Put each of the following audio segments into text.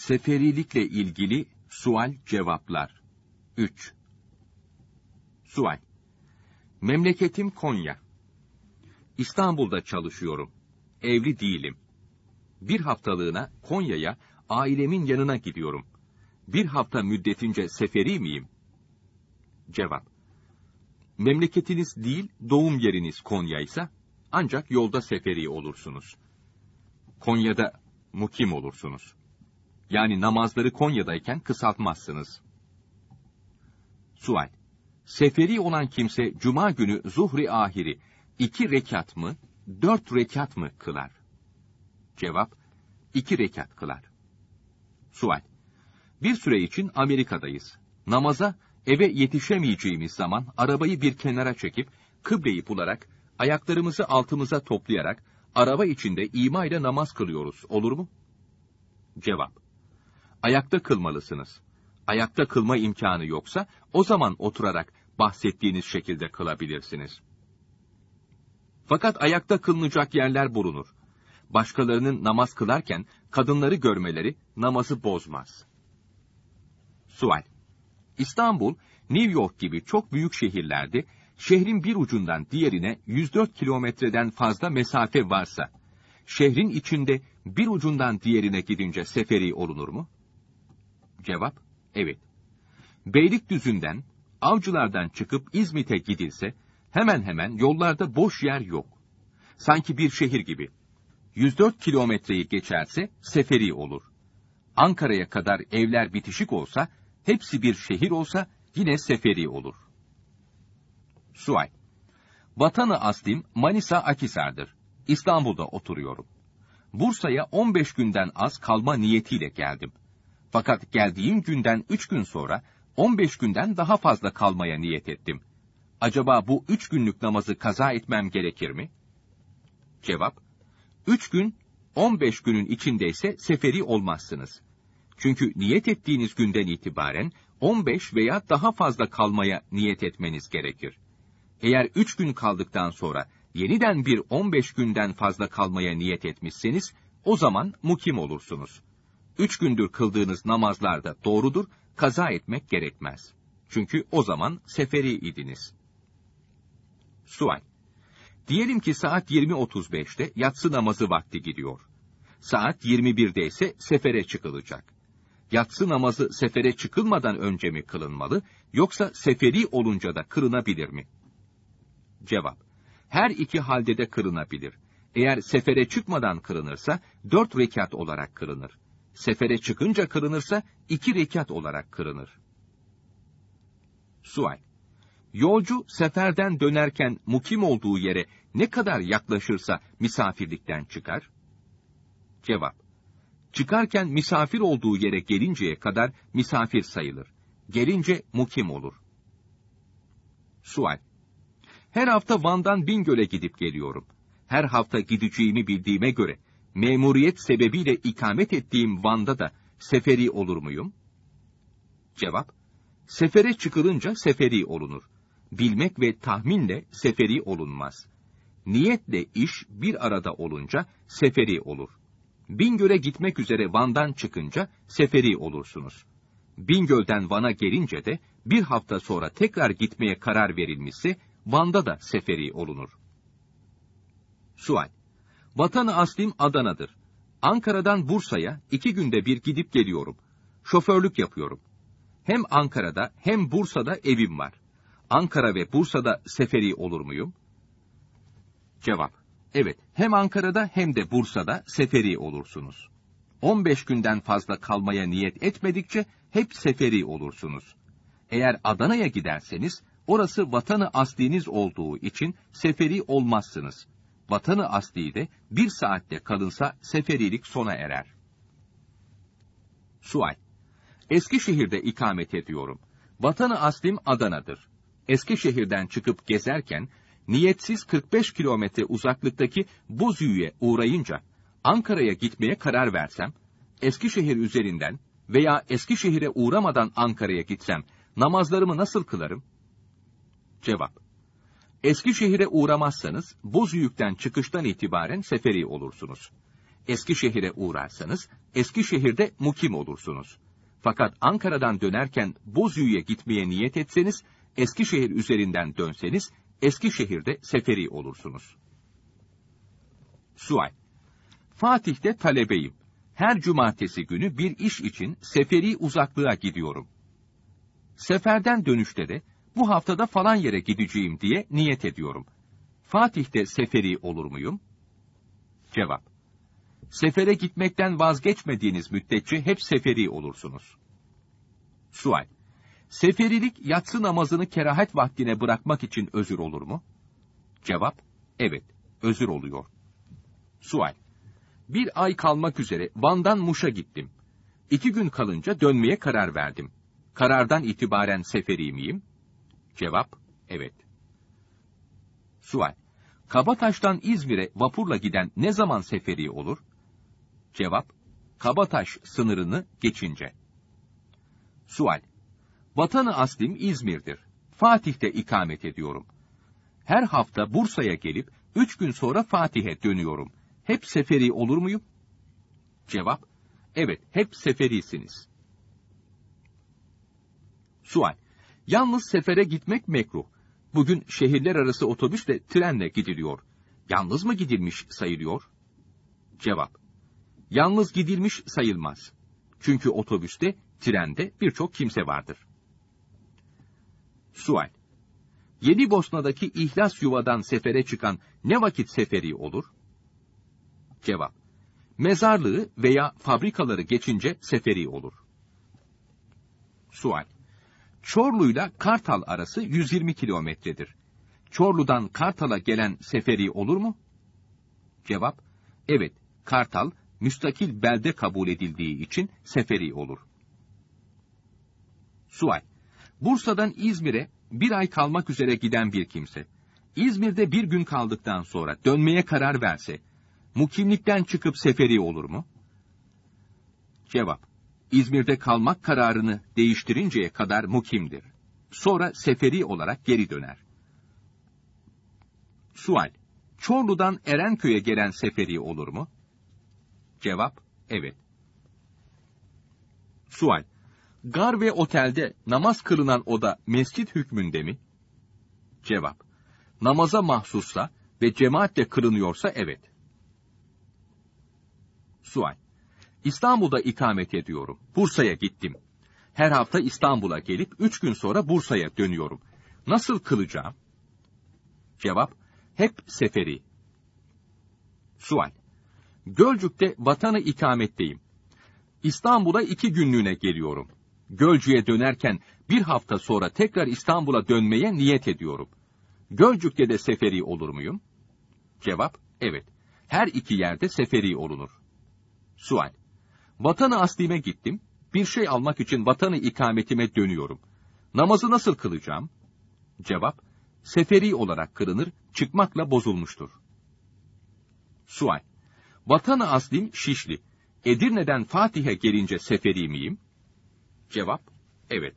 Seferilikle ilgili sual cevaplar. 3. Sual. Memleketim Konya. İstanbul'da çalışıyorum. Evli değilim. Bir haftalığına Konya'ya ailemin yanına gidiyorum. Bir hafta müddetince seferi miyim? Cevap. Memleketiniz değil, doğum yeriniz Konya'ysa ancak yolda seferi olursunuz. Konya'da mukim olursunuz. Yani namazları Konya'dayken kısaltmazsınız. Sual. Seferi olan kimse cuma günü zuhri ahiri 2 rekat mı, 4 rekat mı kılar? Cevap. 2 rekat kılar. Sual. Bir süre için Amerika'dayız. Namaza eve yetişemeyeceğimiz zaman arabayı bir kenara çekip kıbleyi bularak ayaklarımızı altımıza toplayarak araba içinde ima ile namaz kılıyoruz. Olur mu? Cevap. Ayakta kılmalısınız. Ayakta kılma imkanı yoksa o zaman oturarak bahsettiğiniz şekilde kılabilirsiniz. Fakat ayakta kılınacak yerler bulunur. Başkalarının namaz kılarken kadınları görmeleri namazı bozmaz. Sual. İstanbul, New York gibi çok büyük şehirlerde şehrin bir ucundan diğerine 104 kilometreden fazla mesafe varsa, şehrin içinde bir ucundan diğerine gidince seferi olunur mu? Cevap, evet. Beylikdüzü'nden, Avcılar'dan çıkıp İzmit'e gidilse, hemen hemen yollarda boş yer yok. Sanki bir şehir gibi. 104 kilometreyi geçerse seferi olur. Ankara'ya kadar evler bitişik olsa, hepsi bir şehir olsa yine seferi olur. Sual. Vatanı aslim Manisa Akhisar'dır. İstanbul'da oturuyorum. Bursa'ya 15 günden az kalma niyetiyle geldim. Fakat geldiğim günden 3 gün sonra 15 günden daha fazla kalmaya niyet ettim. Acaba bu 3 günlük namazı kaza etmem gerekir mi? Cevap. 3 gün 15 günün içindeyse seferi olmazsınız. Çünkü niyet ettiğiniz günden itibaren 15 veya daha fazla kalmaya niyet etmeniz gerekir. Eğer 3 gün kaldıktan sonra yeniden bir 15 günden fazla kalmaya niyet etmişseniz, o zaman mukim olursunuz. 3 gündür kıldığınız namazlar da doğrudur, kaza etmek gerekmez. Çünkü o zaman seferi idiniz. Sual. Diyelim ki saat 20.35'te yatsı namazı vakti gidiyor. Saat 21'de ise sefere çıkılacak. Yatsı namazı sefere çıkılmadan önce mi kılınmalı, yoksa seferi olunca da kılınabilir mi? Cevap. Her iki halde de kılınabilir. Eğer sefere çıkmadan kılınırsa 4 rekat olarak kılınır. Sefere çıkınca kılınırsa 2 rekat olarak kılınır. Sual. Yolcu seferden dönerken mukim olduğu yere ne kadar yaklaşırsa misafirlikten çıkar? Cevap. Çıkarken misafir olduğu yere gelinceye kadar misafir sayılır. Gelince mukim olur. Sual. Her hafta Van'dan Bingöl'e gidip geliyorum. Her hafta gideceğimi bildiğime göre, memuriyet sebebiyle ikamet ettiğim Van'da da seferi olur muyum? Cevap. Sefere çıkılınca seferi olunur. Bilmek ve tahminle seferi olunmaz. Niyetle iş bir arada olunca seferi olur. Bingöl'e gitmek üzere Van'dan çıkınca seferi olursunuz. Bingöl'den Van'a gelince de bir hafta sonra tekrar gitmeye karar verilmişse Van'da da seferi olunur. Sual. Vatanı aslim Adana'dır. Ankara'dan Bursa'ya 2 günde bir gidip geliyorum. Şoförlük yapıyorum. Hem Ankara'da hem Bursa'da evim var. Ankara ve Bursa'da seferi olur muyum? Cevap. Evet, hem Ankara'da hem de Bursa'da seferi olursunuz. 15 günden fazla kalmaya niyet etmedikçe hep seferi olursunuz. Eğer Adana'ya giderseniz, orası vatanı asliniz olduğu için seferi olmazsınız. Vatanı asli de 1 saatte kalınsa seferilik sona erer. Sual. Eskişehir'de ikamet ediyorum. Vatanı aslim Adana'dır. Eskişehir'den çıkıp gezerken, niyetsiz 45 kilometre uzaklıktaki Bozüyük'e uğrayınca, Ankara'ya gitmeye karar versem, Eskişehir üzerinden veya Eskişehir'e uğramadan Ankara'ya gitsem, namazlarımı nasıl kılarım? Cevap. Eskişehir'e uğramazsanız, Bozüyük'ten çıkıştan itibaren seferi olursunuz. Eskişehir'e uğrarsanız, Eskişehir'de mukim olursunuz. Fakat Ankara'dan dönerken Bozüyük'e gitmeye niyet etseniz, Eskişehir üzerinden dönseniz, Eskişehir'de seferi olursunuz. Sual: Fatih'te talebeyim. Her cumartesi günü bir iş için seferi uzaklığa gidiyorum. Seferden dönüşte de bu haftada falan yere gideceğim diye niyet ediyorum. Fatih'te seferi olur muyum? Cevap: Sefere gitmekten vazgeçmediğiniz müddetçe hep seferi olursunuz. Sual: Seferilik yatsı namazını kerahat vaktine bırakmak için özür olur mu? Cevap: Evet, özür oluyor. Sual: Bir ay kalmak üzere Van'dan Muş'a gittim. 2 gün kalınca dönmeye karar verdim. Karardan itibaren seferi miyim? Cevap: Evet. Sual: Kabataş'tan İzmir'e vapurla giden ne zaman seferi olur? Cevap: Kabataş sınırını geçince. Sual: Vatanı aslim İzmir'dir. Fatih'te ikamet ediyorum. Her hafta Bursa'ya gelip 3 gün sonra Fatih'e dönüyorum. Hep seferi olur muyum? Cevap: Evet, hep seferisiniz. Sual: Yalnız sefere gitmek mekruh. Bugün şehirler arası otobüsle, trenle gidiliyor. Yalnız mı gidilmiş sayılıyor? Cevap: Yalnız gidilmiş sayılmaz. Çünkü otobüste, trende birçok kimse vardır. Sual: Yenibosna'daki İhlas Yuva'dan sefere çıkan ne vakit seferi olur? Cevap: Mezarlığı veya fabrikaları geçince seferi olur. Sual: Çorlu'yla Kartal arası 120 kilometredir. Çorlu'dan Kartal'a gelen seferi olur mu? Cevap: Evet, Kartal, müstakil belde kabul edildiği için seferi olur. Sual: Bursa'dan İzmir'e 1 ay kalmak üzere giden bir kimse, İzmir'de 1 gün kaldıktan sonra dönmeye karar verse, mukimlikten çıkıp seferi olur mu? Cevap: İzmir'de kalmak kararını değiştirinceye kadar mukimdir. Sonra seferi olarak geri döner. Sual: Çorlu'dan Erenköy'e gelen seferi olur mu? Cevap: Evet. Sual: Gar ve otelde namaz kılınan oda mescit hükmünde mi? Cevap: Namaza mahsussa ve cemaatle kılınıyorsa evet. Sual: İstanbul'da ikamet ediyorum. Bursa'ya gittim. Her hafta İstanbul'a gelip 3 gün sonra Bursa'ya dönüyorum. Nasıl kılacağım? Cevap: Hep seferi. Sual: Gölcük'te vatanı ikametteyim. İstanbul'a 2 günlüğüne geliyorum. Gölcük'e dönerken 1 hafta sonra tekrar İstanbul'a dönmeye niyet ediyorum. Gölcük'te de seferi olur muyum? Cevap: Evet. Her 2 yerde seferi olunur. Sual: Vatanı aslime gittim. Bir şey almak için vatanı ikametime dönüyorum. Namazı nasıl kılacağım? Cevap: Seferi olarak kılınır, çıkmakla bozulmuştur. Sual: Vatanı aslim Şişli. Edirne'den Fatih'e gelince seferi miyim? Cevap: Evet.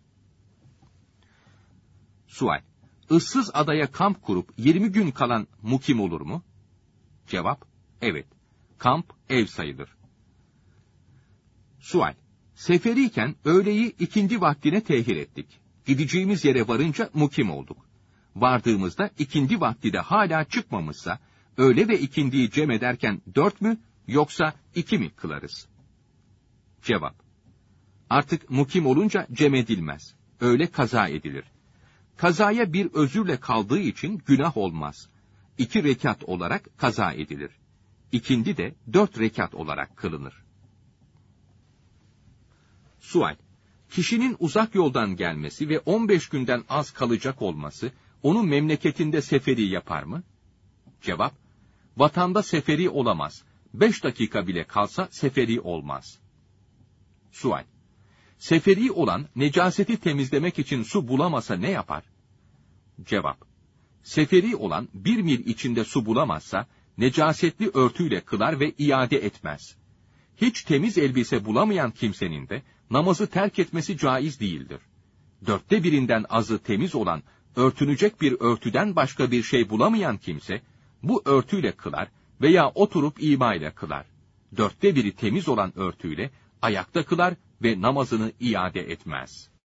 Sual: Issız adaya kamp kurup 20 gün kalan mukim olur mu? Cevap: Evet. Kamp ev sayılır. Sual: Seferiyken öğleyi ikindi vaktine tehir ettik. Gideceğimiz yere varınca mukim olduk. Vardığımızda ikindi vakti de hala çıkmamışsa, öğle ve ikindiyi cem ederken 4 mü yoksa 2 mi kılarız? Cevap: Artık mukim olunca cem edilmez. Öğle kaza edilir. Kazaya bir özürle kaldığı için günah olmaz. 2 rekat olarak kaza edilir. İkindi de 4 rekat olarak kılınır. Sual: Kişinin uzak yoldan gelmesi ve 15 günden az kalacak olması, onun memleketinde seferi yapar mı? Cevap: Vatanda seferi olamaz. 5 dakika bile kalsa seferi olmaz. Sual: Seferi olan necaseti temizlemek için su bulamasa ne yapar? Cevap: Seferi olan 1 mil içinde su bulamazsa, necasetli örtüyle kılar ve iade etmez. Hiç temiz elbise bulamayan kimsenin de namazı terk etmesi caiz değildir. 4'te 1'inden azı temiz olan, örtünecek bir örtüden başka bir şey bulamayan kimse, bu örtüyle kılar veya oturup ima ile kılar. 1/4 temiz olan örtüyle ayakta kılar ve namazını iade etmez.